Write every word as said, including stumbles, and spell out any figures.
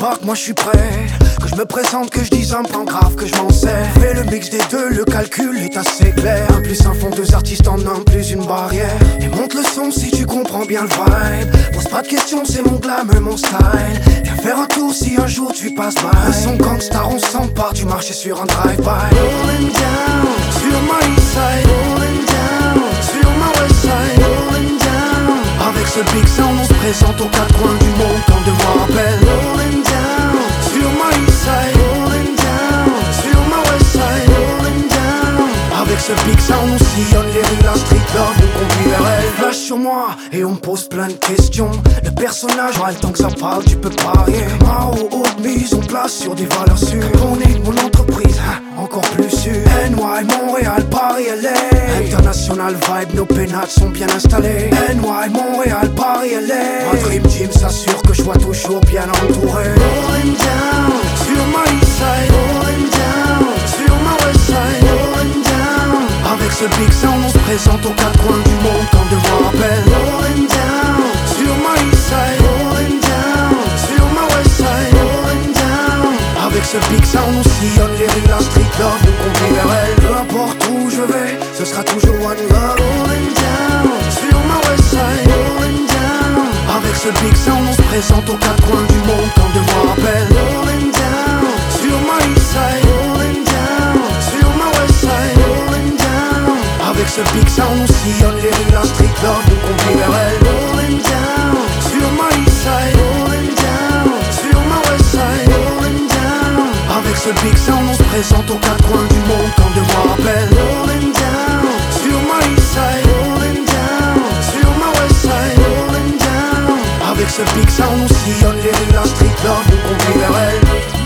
débarque, moi je suis prêt. Que je me présente, que je dise un plan grave, que je m'en sers. Fais le mix des deux, le calcul est assez clair. Un plus un fond, deux artistes en un, plus une barrière. Et monte le son si tu comprends bien le vibe. Pose pas de questions, c'est mon glam, mon style. Viens faire un tour si un jour tu passes by. Son gangstar, on s'empare du marché sur un drive-by. Rolling down, sur my east side. Rolling down, sur my west side. Rolling down, avec ce big sound, on se présente aux quatre coins du monde quand devoir appelle. Rolling down, sur my east side. Rolling down, sur my west side. Rolling down, avec ce big sound, on sillonne les rues, la street love, on conduit vers elle. Flash sur moi et on me pose plein de questions. Le personnage, ouais, tant que ça parle, tu peux parier. Ma haute mise, on place sur des valeurs sûres. On est mon entreprise, hein, encore plus sûre. N Y, Montréal, Paris, L A. International vibe, nos pénates sont bien installés. N Y, Montréal, Paris, L A. Ma dream team s'assure que je sois toujours bien entouré. Rolling down, sur my east side. Rolling down, sur my west side. Rolling down, avec ce big sound, on se présente aux quatre coins du monde quand devoir appelle. Rolling down, sur my east side. Rolling down, sur my west side. Rolling down, avec ce big sound, on sillonne les rues, la street love, on conduit vers elle. Peu importe où je vais, ce sera toujours one love. Rolling down, sur my west side. Rolling down, avec ce big sound, on se présente aux quatre coins du monde quand devoir appelle. Rolling down, sur my east side. Rolling down, sur my west side. Rolling down, avec ce big sound, on sillonne les rues, la street love, on conduit vers elle. Rolling down, sur my east side. Rolling down, sur my west side. Rolling down, avec ce big sound, on se présente aux quatre coins du monde quand devoir appelle. Rolling down, sur my east side. Rolling down, sur my west side. Rolling down, avec ce big sound, on sillonne les rues, la street love, on conduit vers elle.